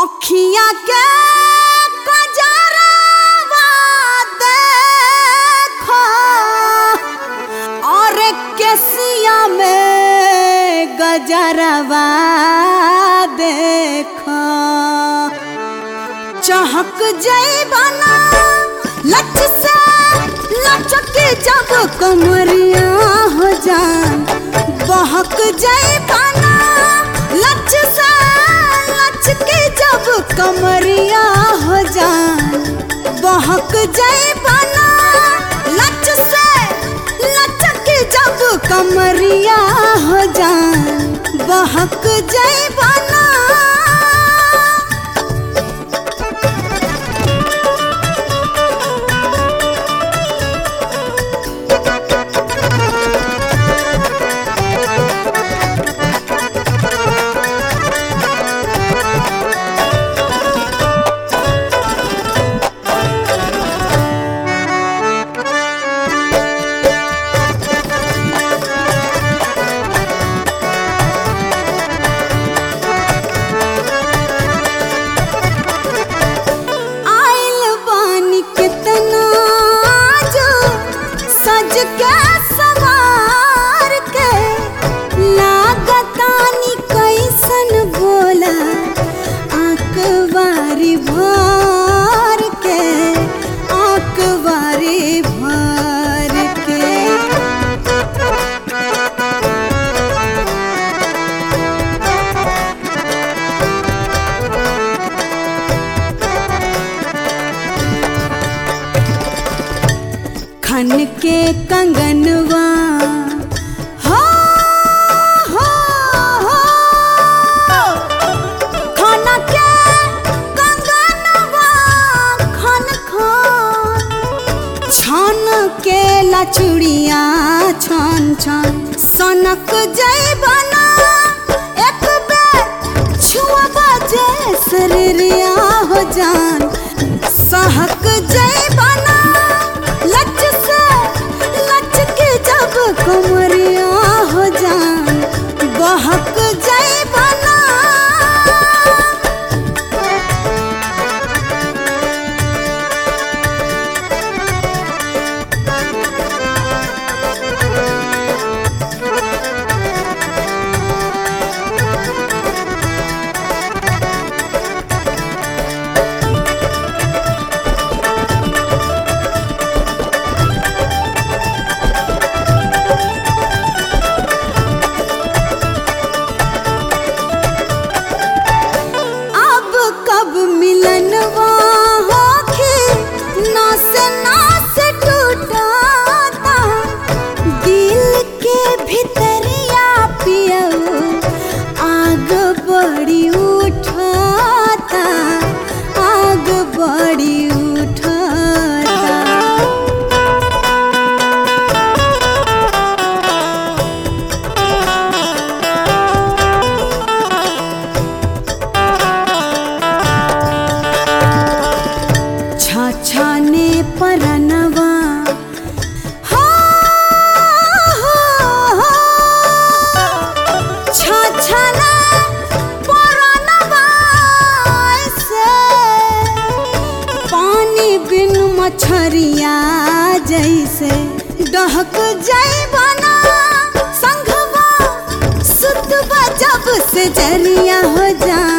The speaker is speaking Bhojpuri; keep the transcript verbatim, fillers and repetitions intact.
अखिया के कजरवा देखो और केसिया में गजरवा देखो। चहक जैबना लच से लचक जब कमरिया हो जान, बहक जैबना लच से लचक जब कमरिया हो जान, बहक जैबना लच से लचक जब कमरिया हो जान, बहक जैबना। खन के कंगनवा हो हो हो, खन के कंगनवा खन खन, छन के लचुड़िया छन छन, सनक जैबना एक बेर छुआ जे शरीरिया हो जान, सहक जैबना लच से लचक जब कमरिया हो जान, बहक जैबना। मिलनवा होके नास नास टूटाता, दिल के भितरिया पियऊ आग बड़ी उठाता, आग बड़ी उठाता। छाने परनवा हो हो हो, छाछने परनवा से, पानी बिन मछरिया जैसे डहक जैबना, संघवा सुतवा जब से जरिया हो जा